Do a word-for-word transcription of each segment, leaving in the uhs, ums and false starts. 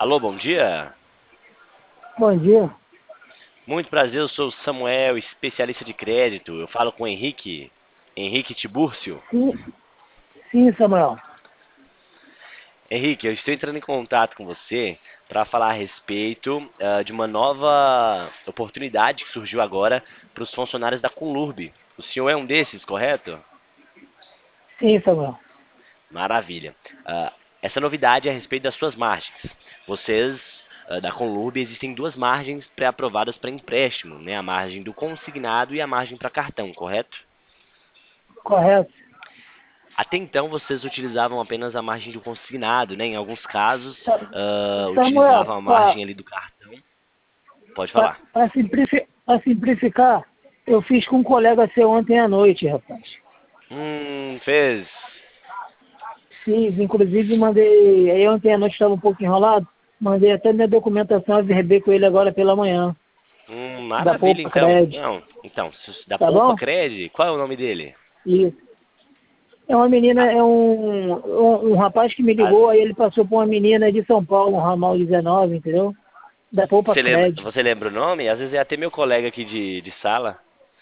Alô, bom dia. Bom dia. Muito prazer, eu sou o Samuel, especialista de crédito. Eu falo com o Henrique, Henrique Tibúrcio. Sim, sim, Samuel. Henrique, eu estou entrando em contato com você para falar a respeito ah, de uma nova oportunidade que surgiu agora para os funcionários da Conlurb. O senhor é um desses, correto? Sim, Samuel. Maravilha. Ah, essa novidade é a respeito das suas margens. Vocês, ah, da Conlurb, existem duas margens pré-aprovadas para empréstimo, né? A margem do consignado e a margem para cartão, correto? Correto. Até então vocês utilizavam apenas a margem do consignado, né? Em alguns casos, Sa- ah, Samuel, utilizavam a para margem ali do cartão. Pode falar. simplifi pra simplificar, eu fiz com um colega seu ontem à noite, rapaz. Hum, fez. Fiz, inclusive mandei. Aí ontem à noite estava um pouco enrolado. Mandei até minha documentação, averbei com ele agora pela manhã. Hum, Da maravilha, Poupa então. Cred. Não, então, se- da Tá Poupa bom? Cred, qual é o nome dele? Isso. É uma menina, Ah, é um, um, um rapaz que me as- ligou, aí ele passou por uma menina de São Paulo, um ramal dezenove, entendeu? Da Poupa você lembra, Cred. você lembra o nome? Às vezes é até meu colega aqui de, de sala.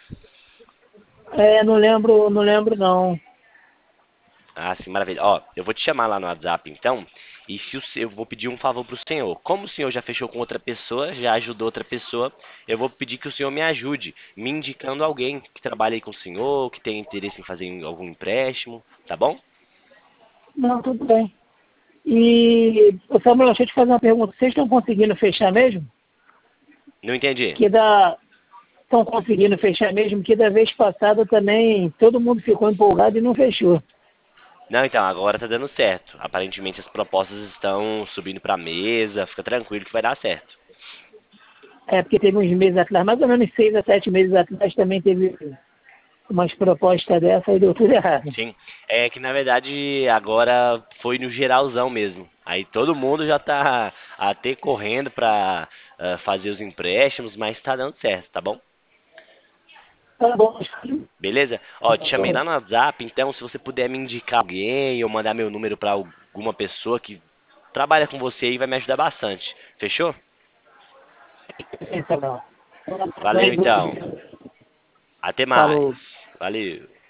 É, não lembro, não lembro não. Ah, sim, maravilha. Ó, eu vou te chamar lá no WhatsApp, então, e se o, se- eu vou pedir um favor pro senhor. Como o senhor já fechou com outra pessoa, já ajudou outra pessoa, eu vou pedir que o senhor me ajude, me indicando alguém que trabalhe aí com o senhor, que tenha interesse em fazer algum empréstimo, tá bom? Não, tudo bem. E, ô Samuel, deixa eu te fazer uma pergunta. Vocês estão conseguindo fechar mesmo? Não entendi. Que da Estão conseguindo fechar mesmo? Que da vez passada também todo mundo ficou empolgado e não fechou. Não, então, agora tá dando certo. Aparentemente as propostas estão subindo pra mesa, fica tranquilo que vai dar certo. É porque teve uns meses atrás, mais ou menos seis a sete meses atrás, também teve umas propostas dessa e deu tudo errado. Sim, é que na verdade agora foi no geralzão mesmo. Aí todo mundo já tá até correndo pra ah, fazer os empréstimos, mas tá dando certo, tá bom? Tá bom. Beleza? Ó, te chamei lá no WhatsApp, então se você puder me indicar alguém ou mandar meu número pra alguma pessoa que trabalha com você aí, vai me ajudar bastante. Fechou? Valeu então. Até mais. Falou. Valeu.